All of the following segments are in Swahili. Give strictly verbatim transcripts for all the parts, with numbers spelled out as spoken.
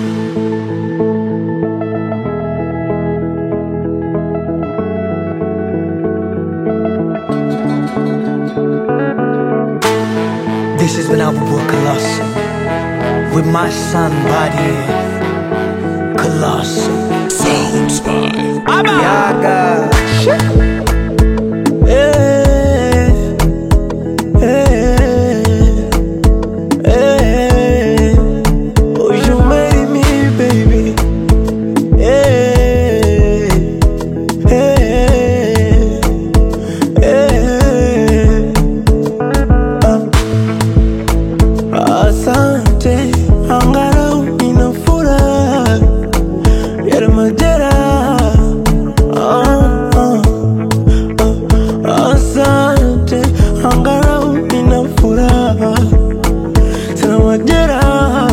This is when I will work Colossal with my son body Colossal Sounds by Yaga. Hey, hey, hey. Oh, you made me, baby. Hey, hey, hey. Uh, Asante, angalau nina furaha ya majera. Asante, angalau nina furaha sina majeraha.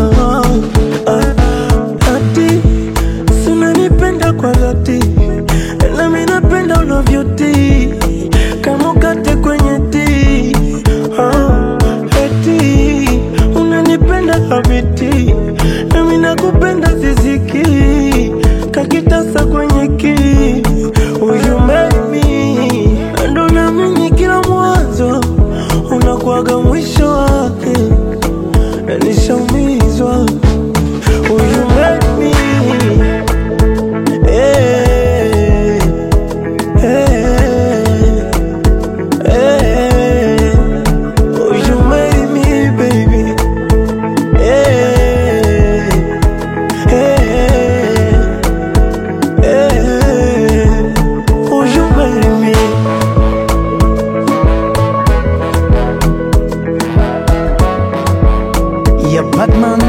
Ati sinanipenda kwa dhati, na mimi napenda unavyotii kama ukate kwenye tii. Eti unanipenda habiti, na mimi nakupenda ziziki kakitasa kwenye ki. You make me, ndo naamini kila mwanzo unakuwaga mwisho wake, na nishaumizwa. You make me, hey, hey, hey. Oh, you made me, baby. Hey, hey, hey. Oh, you made me. Yeah, Batman.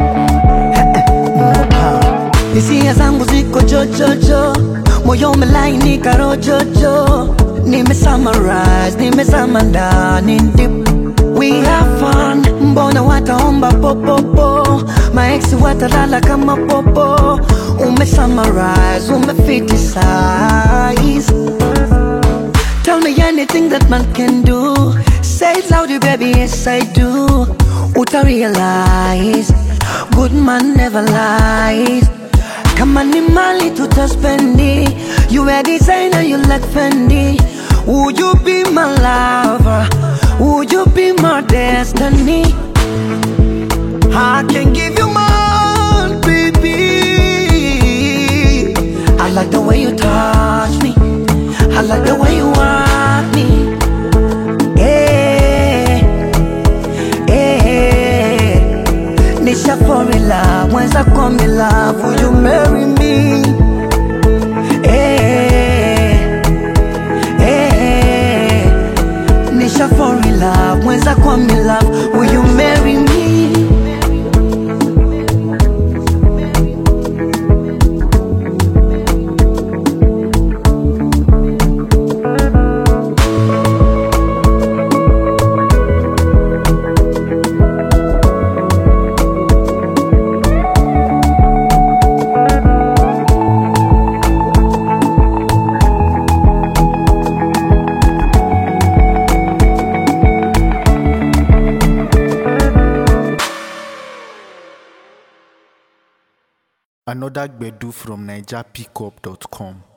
Hisia zangu ziko jojojo, moyo umelainika rojojo. Nime summarize, nimezama ndani deep. We have fun, mbona wataomba popopo, maeksi watalala kama popo. Ume summarize, ume criticize. Tell me anything that man can do. Say it loudly, baby, yes I do. Uta realize, good man never lies. Kama ni mali tutaspendi, you a designer, you like Fendi. Would you be my lover? Would you be my destiny? I can give you more, baby. I like the way you touch me, I like the way you want me. Hey, hey, nisha fall in love, mwenza call me love. Will you marry me? Hey, hey, nisha fall in love, mwenza call me love. Will you marry me? Another Gbedu from Niger Pickup dot com.